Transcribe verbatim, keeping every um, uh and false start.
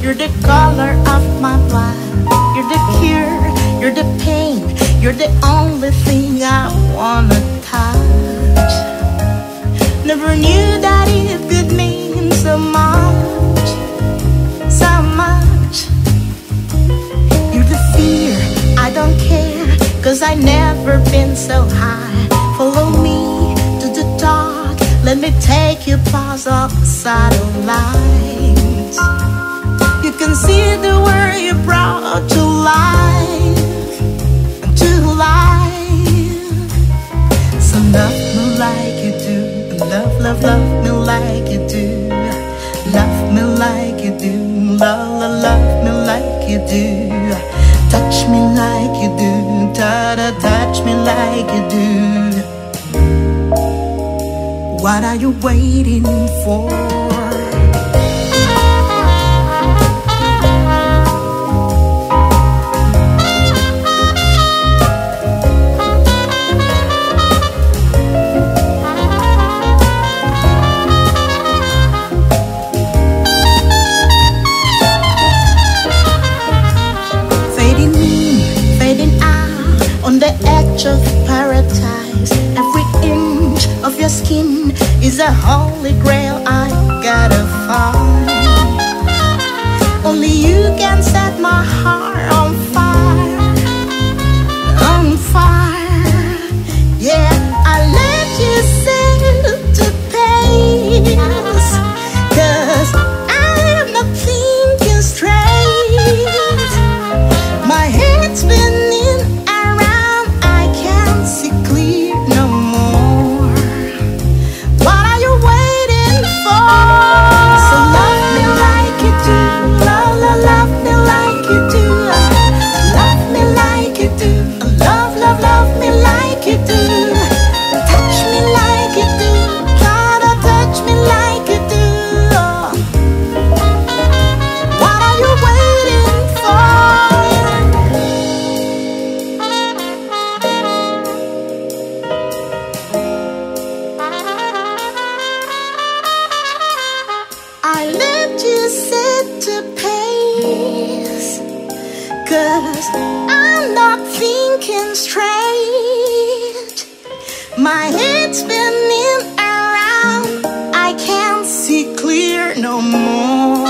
You're the color of my blood. You're the cure, you're the pain. You're the only thing I wanna touch. Never knew that it could mean so much, so much. You're the fear, I don't care, cause I never been so high. Follow me to the dark, let me take you past all satellites. You can see the world you brought to life, to life. So love me like you do, love, love, love me like you do. Love me like you do, love, love, love me like you do. Touch me like you do, ta-da, touch me like you do. What are you waiting for? On the edge of paradise, every inch of your skin is a holy grail I gotta find. Only you can set my heart on fire, on fire. Yeah, I let you sail to pace, cause I am not thinking straight. My head's spinning cause I'm not thinking straight. My head's spinning around, I can't see clear no more.